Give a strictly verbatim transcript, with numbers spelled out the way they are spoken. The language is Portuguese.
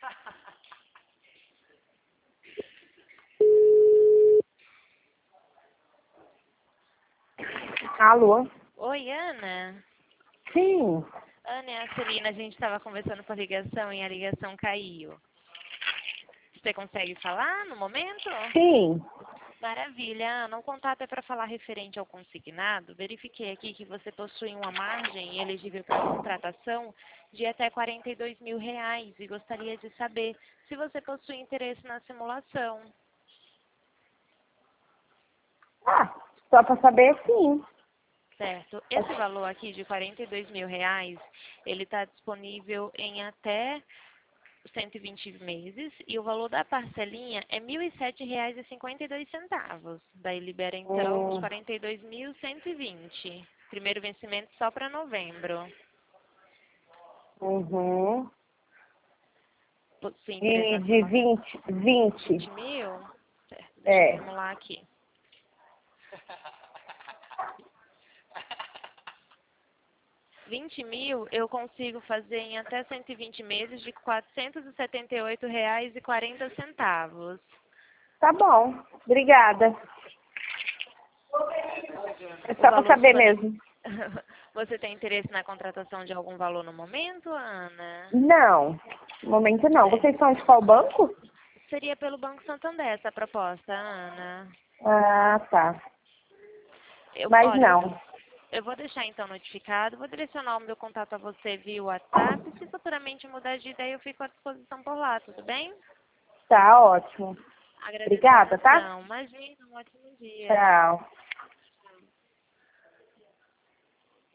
Alô? Oi, Ana. Sim. Ana, é a Celina. A gente estava conversando por ligação e a ligação caiu. Você consegue falar no momento? Sim. Maravilha, Ana. O contato é para falar referente ao consignado. Verifiquei aqui que você possui uma margem elegível para contratação de até quarenta e dois mil reais e gostaria de saber se você possui interesse na simulação. Ah, só para saber, sim. Certo. Esse valor aqui de quarenta e dois mil reais, ele está disponível em até cento e vinte meses e o valor da parcelinha é mil e sete reais e cinquenta e dois centavos. Daí libera então os Hum, quarenta e dois mil cento e vinte. Primeiro vencimento só para novembro. uhum. Possui interesse E na de simulação? vinte, vinte. vinte mil? Certo. Deixa eu É. simular aqui. vinte mil eu consigo fazer em até cento e vinte meses de quatrocentos e setenta e oito reais e quarenta centavos. Tá bom. Obrigada. É O só para valor saber disponível. mesmo. Você tem interesse na contratação de algum valor no momento, Ana? Não. No momento não. Certo. Vocês são de qual banco? Seria pelo Banco Santander essa proposta, Ana. Ah, tá. Eu, Mas olha, eu, não. eu vou deixar então notificado, vou direcionar o meu contato a você via WhatsApp. Se futuramente mudar de ideia, eu fico à disposição por lá, tudo bem? Tá ótimo. Agradeço a Obrigada, tá? atenção. Imagina, um ótimo dia. Tchau.